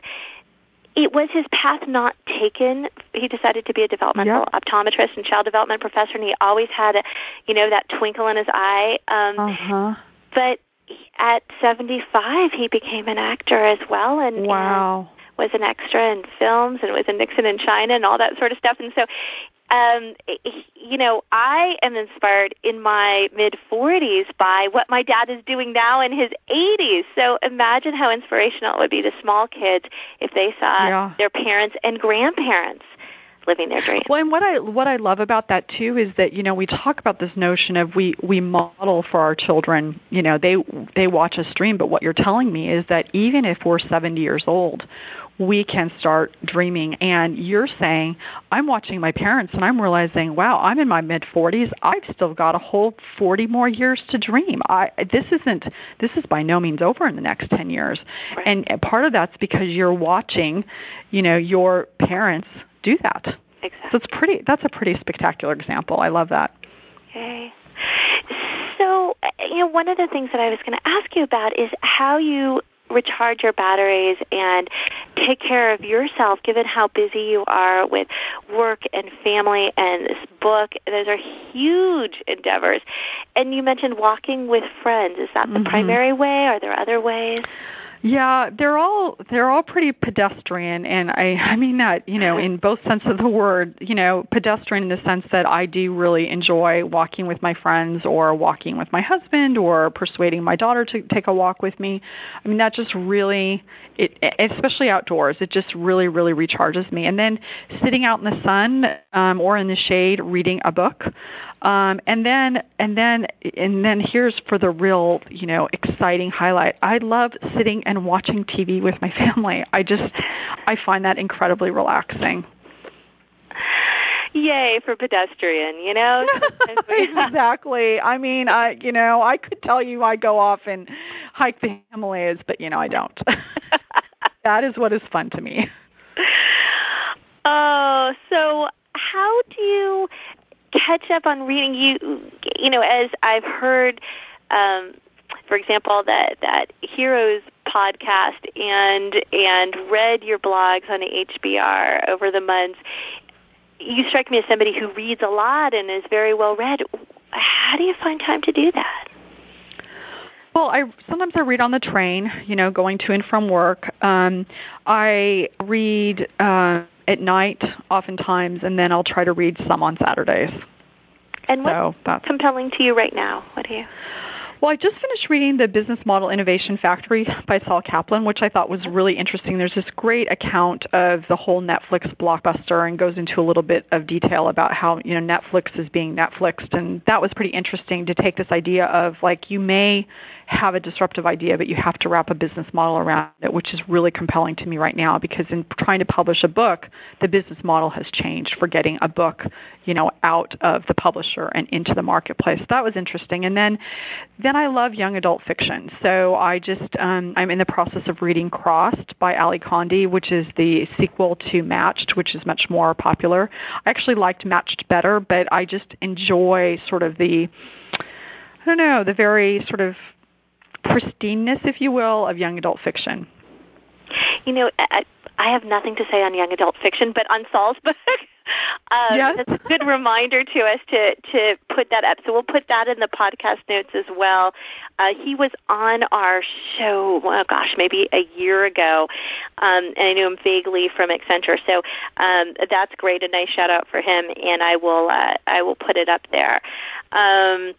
It was his path not taken. He decided to be a developmental yep. optometrist and child development professor, and he always had, a, you know, that twinkle in his eye. Um, uh-huh. But at seventy-five, he became an actor as well, and, wow. and was an extra in films, and was in Nixon in China, and all that sort of stuff. And so, um, you know, I am inspired in my mid-forties by what my dad is doing now in his eighties. So imagine how inspirational it would be to small kids if they saw yeah. their parents and grandparents living their dreams. Well, and what I what I love about that too is that, you know, we talk about this notion of we we model for our children. You know, they they watch us dream, but what you're telling me is that even if we're seventy years old, we can start dreaming. And you're saying, I'm watching my parents and I'm realizing, wow, I'm in my mid forties. I've still got a whole forty more years to dream. I this isn't this is by no means over in the next ten years. Right. And part of that's because you're watching, you know, your parents do that. Exactly. So it's pretty. That's a pretty spectacular example. I love that. Okay. So, you know, one of the things that I was going to ask you about is how you recharge your batteries and take care of yourself, given how busy you are with work and family and this book. Those are huge endeavors. And you mentioned walking with friends. Is that the mm-hmm. primary way? Are there other ways? Yeah, they're all they're all pretty pedestrian, and I I mean that, you know, in both sense of the word. You know, pedestrian in the sense that I do really enjoy walking with my friends, or walking with my husband, or persuading my daughter to take a walk with me. I mean, that just really, it especially outdoors, it just really really recharges me. And then sitting out in the sun um, or in the shade, reading a book. Um, and then, and then, and then here's for the real, you know, exciting highlight. I love sitting and watching T V with my family. I just, I find that incredibly relaxing. Yay for pedestrian, you know? Exactly. I mean, I, you know, I could tell you I go off and hike the Himalayas, but, you know, I don't. That is what is fun to me. Oh, so how do you catch up on reading? You, you know, as I've heard, um, for example, that that Heroes podcast and and read your blogs on the H B R over the months. You strike me as somebody who reads a lot and is very well read. How do you find time to do that? Well, I sometimes I read on the train, you know, going to and from work. Um, I read uh, at night oftentimes, and then I'll try to read some on Saturdays. And what's so that's compelling to you right now? What do you... Well, I just finished reading The Business Model Innovation Factory by Saul Kaplan, which I thought was really interesting. There's this great account of the whole Netflix blockbuster and goes into a little bit of detail about how, you know, Netflix is being Netflixed. And that was pretty interesting to take this idea of, like, you may have a disruptive idea, but you have to wrap a business model around it, which is really compelling to me right now, because in trying to publish a book, the business model has changed for getting a book, you know, out of the publisher and into the marketplace. That was interesting. And then, then I love young adult fiction. So I just, um, I'm in the process of reading Crossed by Ali Condi, which is the sequel to Matched, which is much more popular. I actually liked Matched better, but I just enjoy sort of the, I don't know, the very sort of pristineness, if you will, of young adult fiction. You know, I, I have nothing to say on young adult fiction, but on Saul's book, um, yes. that's a good reminder to us to, to put that up. So we'll put that in the podcast notes as well. Uh, he was on our show, oh gosh, maybe a year ago, um, and I knew him vaguely from Accenture. So um, that's great, a nice shout out for him, and I will uh, I will put it up there. Um,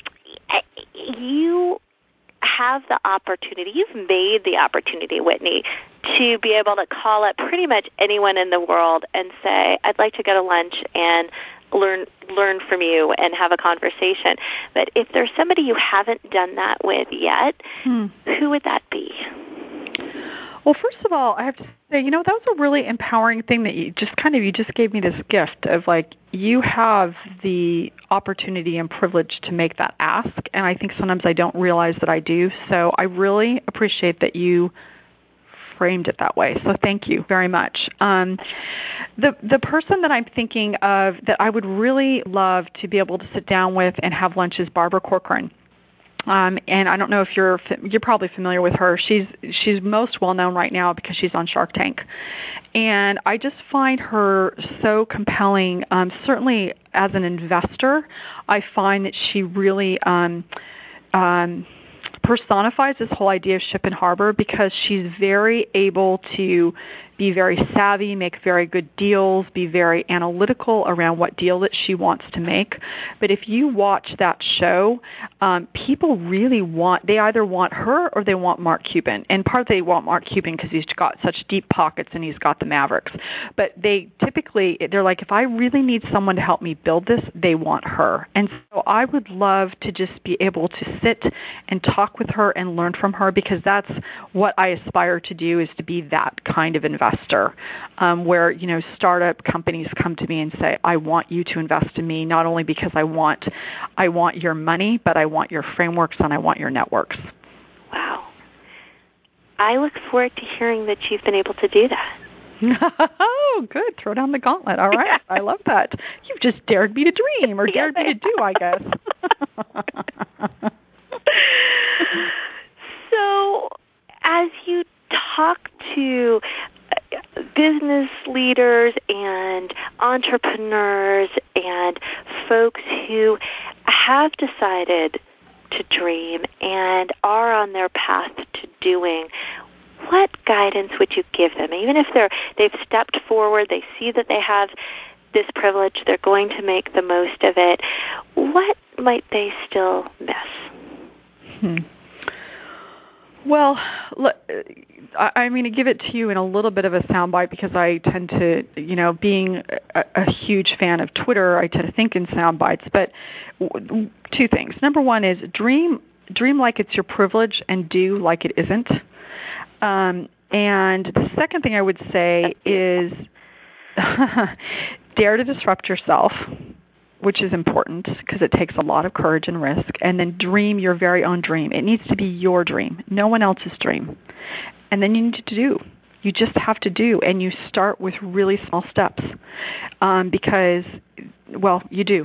you have the opportunity, you've made the opportunity, Whitney, to be able to call up pretty much anyone in the world and say, I'd like to go to lunch and learn learn from you and have a conversation. But if there's somebody you haven't done that with yet, hmm. who would that be? Well, first of all, I have to say, you know, that was a really empowering thing that you just kind of, you just gave me this gift of like, you have the opportunity and privilege to make that ask. And I think sometimes I don't realize that I do. So I really appreciate that you framed it that way. So thank you very much. Um, the the person that I'm thinking of that I would really love to be able to sit down with and have lunch is Barbara Corcoran. Um, and I don't know if you're you're probably familiar with her. She's she's most well known right now because she's on Shark Tank, and I just find her so compelling. Um, certainly, as an investor, I find that she really um, um, personifies this whole idea of ship and harbor because she's very able to be very savvy, make very good deals, be very analytical around what deal that she wants to make. But if you watch that show, um, people really want, they either want her or they want Mark Cuban. And partly they want Mark Cuban because he's got such deep pockets and he's got the Mavericks. But they typically, they're like, if I really need someone to help me build this, they want her. And so I would love to just be able to sit and talk with her and learn from her because that's what I aspire to do, is to be that kind of investor. Um, where, you know, startup companies come to me and say, I want you to invest in me, not only because I want I want your money, but I want your frameworks and I want your networks. Wow. I look forward to hearing that you've been able to do that. Oh, good. Throw down the gauntlet. All right. Yeah. I love that. You've just dared me to dream, or dared me to do, I guess. So, as you talk to business leaders and entrepreneurs and folks who have decided to dream and are on their path to doing, what guidance would you give them? Even if they're they've stepped forward, they see that they have this privilege, they're going to make the most of it, what might they still miss? Hmm. Well, look, I'm going to give it to you in a little bit of a soundbite because I tend to, you know, being a, a huge fan of Twitter, I tend to think in soundbites. But w- two things. Number one is dream, dream like it's your privilege and do like it isn't. Um, and the second thing I would say is dare to disrupt yourself, which is important because it takes a lot of courage and risk, and then dream your very own dream. It needs to be your dream, no one else's dream. And then you need to do. You just have to do, and you start with really small steps um, because, well, you do.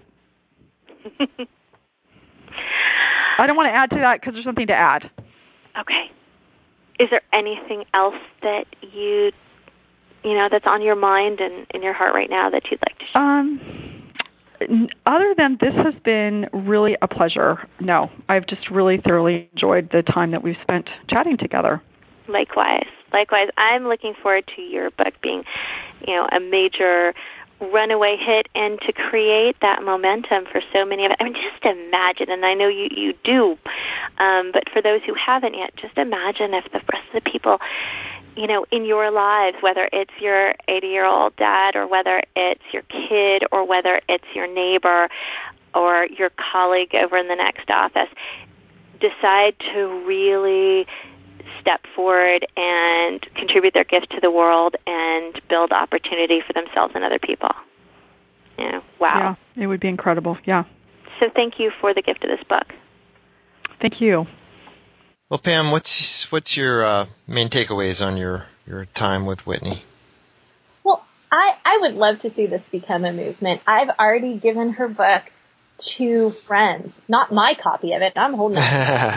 I don't want to add to that because there's something to add. Okay. Is there anything else that you, you know, that's on your mind and in your heart right now that you'd like to share? Um. Other than this has been really a pleasure. No, I've just really thoroughly enjoyed the time that we've spent chatting together. Likewise. Likewise. I'm looking forward to your book being, you know, a major runaway hit and to create that momentum for so many of it. I mean, just imagine, and I know you, you do, um, but for those who haven't yet, just imagine if the rest of the people, you know, in your lives, whether it's your eighty-year-old dad or whether it's your kid or whether it's your neighbor or your colleague over in the next office, decide to really step forward and contribute their gift to the world and build opportunity for themselves and other people. You know, wow. Yeah, it would be incredible, yeah. So thank you for the gift of this book. Thank you. Well, Pam, what's what's your uh, main takeaways on your, your time with Whitney? Well, I, I would love to see this become a movement. I've already given her book to friends. Not my copy of it. I'm holding it.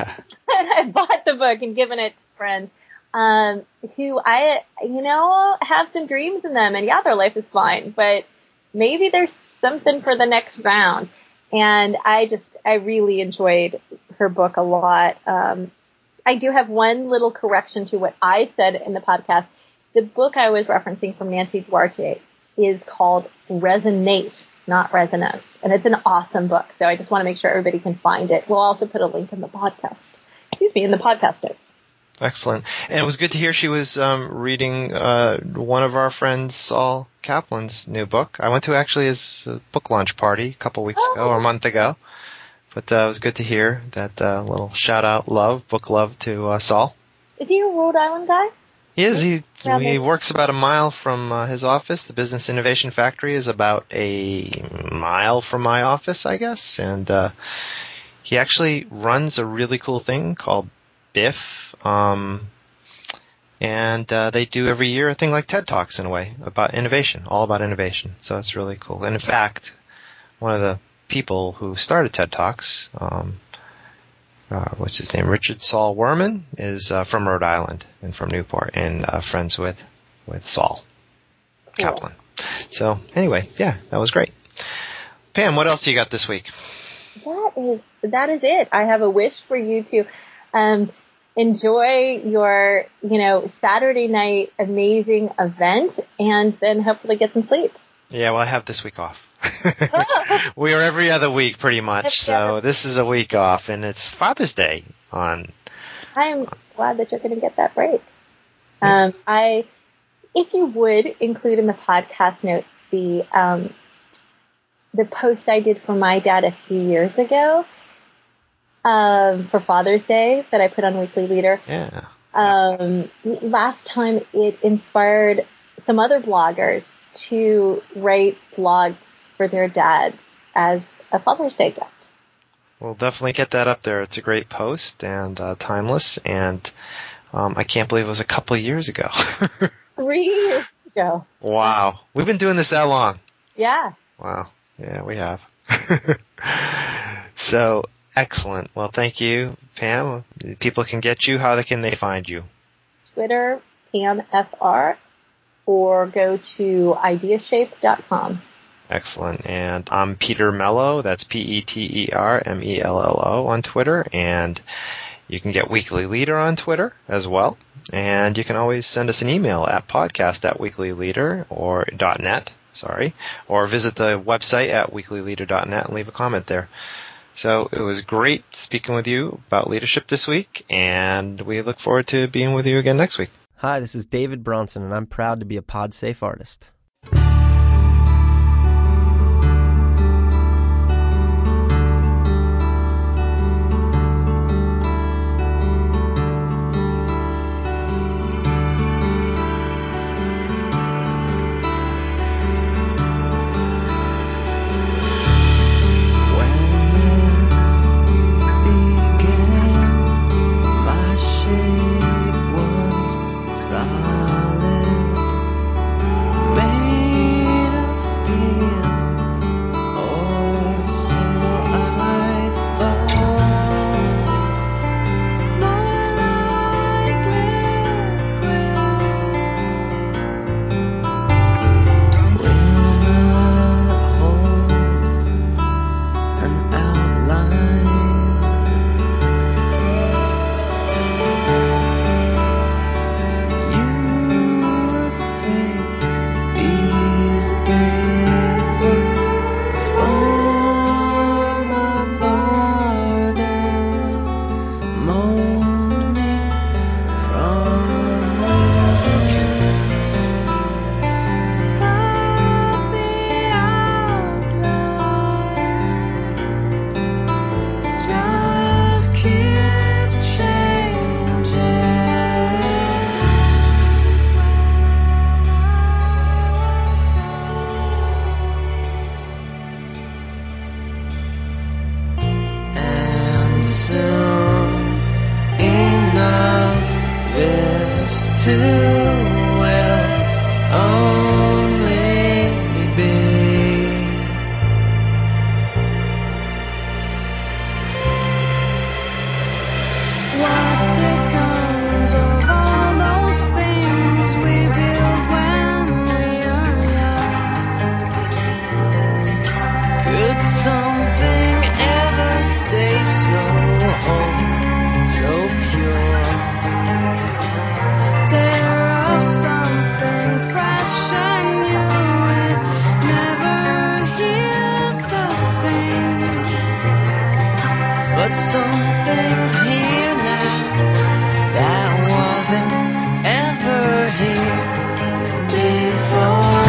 and I bought the book and given it to friends um, who I, you know, have some dreams in them. And yeah, their life is fine, but maybe there's something for the next round. And I just, I really enjoyed her book a lot. Um, I do have one little correction to what I said in the podcast. The book I was referencing from Nancy Duarte is called Resonate, not Resonance. And it's an awesome book. So I just want to make sure everybody can find it. We'll also put a link in the podcast. Excuse me, in the podcast notes. Excellent. And it was good to hear she was um, reading uh, one of our friends, Saul Kaplan's new book. I went to actually his uh, book launch party a couple weeks oh. ago or a month ago. But uh, it was good to hear that uh, little shout-out love, book love to uh, Saul. Is he a Rhode Island guy? He is. He, he works about a mile from uh, his office. The Business Innovation Factory is about a mile from my office, I guess. And uh, he actually runs a really cool thing called B I F. Um, and uh, they do every year a thing like TED Talks in a way about innovation, all about innovation. So it's really cool. And in fact, one of the people who started TED Talks, um, uh, what's his name, Richard Saul Werman, is uh, from Rhode Island and from Newport and uh, friends with, with Saul cool. Kaplan. So anyway, yeah, that was great. Pam, what else do you got this week? That is, that is it. I have a wish for you to um, enjoy your, you know, Saturday night amazing event and then hopefully get some sleep. Yeah, well, I have this week off. We are every other week pretty much, so this is a week off, and it's Father's Day on. I'm glad that you're going to get that break. Um, I, if you would include in the podcast notes the um, the post I did for my dad a few years ago um, for Father's Day that I put on Weekly Leader. Yeah. Um, last time it inspired some other bloggers to write blogs for their dads as a Father's Day gift. We'll definitely get that up there. It's a great post and uh, timeless, and um, I can't believe it was a couple of years ago. Three years ago. Wow. We've been doing this that long. Yeah. Wow. Yeah, we have. So, excellent. Well, thank you, Pam. People can get you. How can they find you? Twitter, Pam F R, or go to ideashape dot com. Excellent. And I'm Peter Mello. That's P E T E R M E L L O on Twitter. And you can get Weekly Leader on Twitter as well. And you can always send us an email at podcast at weeklyleader or .net, sorry, or visit the website at weekly leader dot net and leave a comment there. So it was great speaking with you about leadership this week, and we look forward to being with you again next week. Hi, this is David Bronson, and I'm proud to be a PodSafe artist. but some things here now that wasn't ever here before.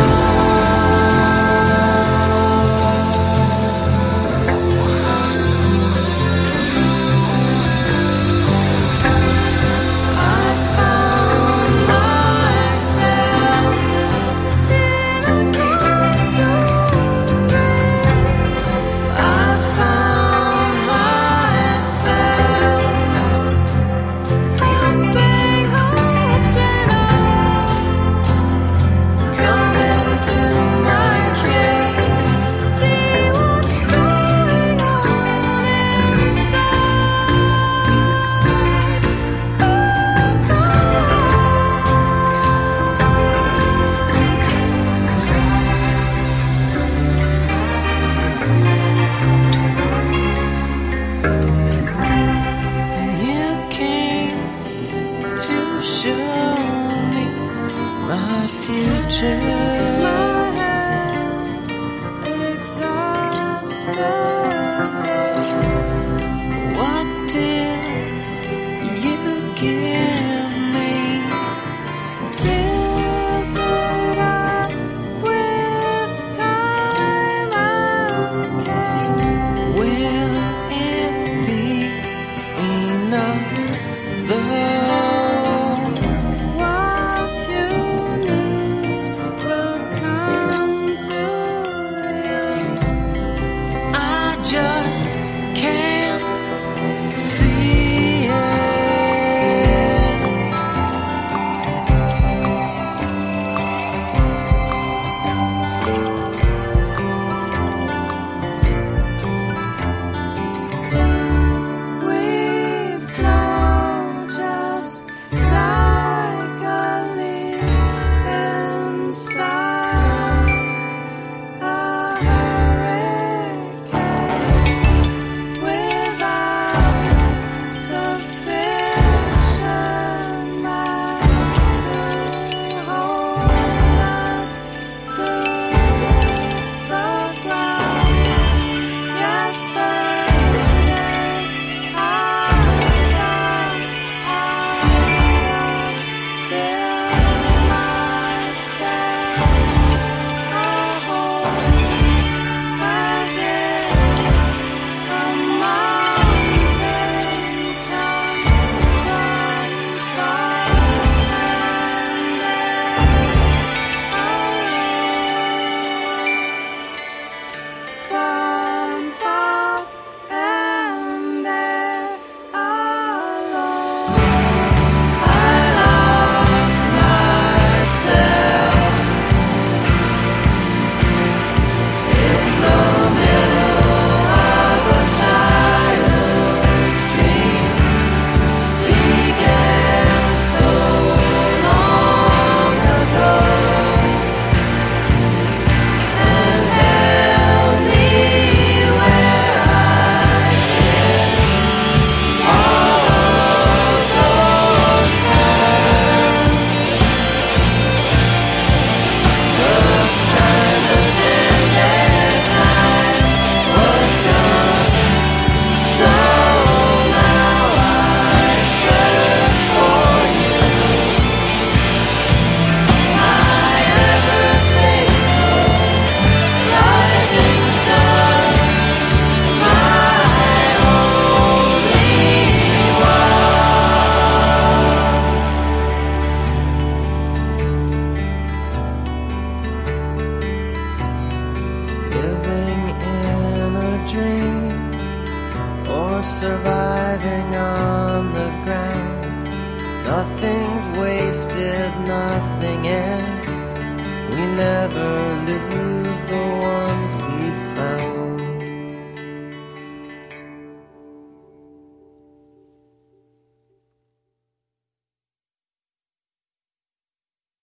Surviving on the ground, nothing's wasted, nothing ends, we never lose.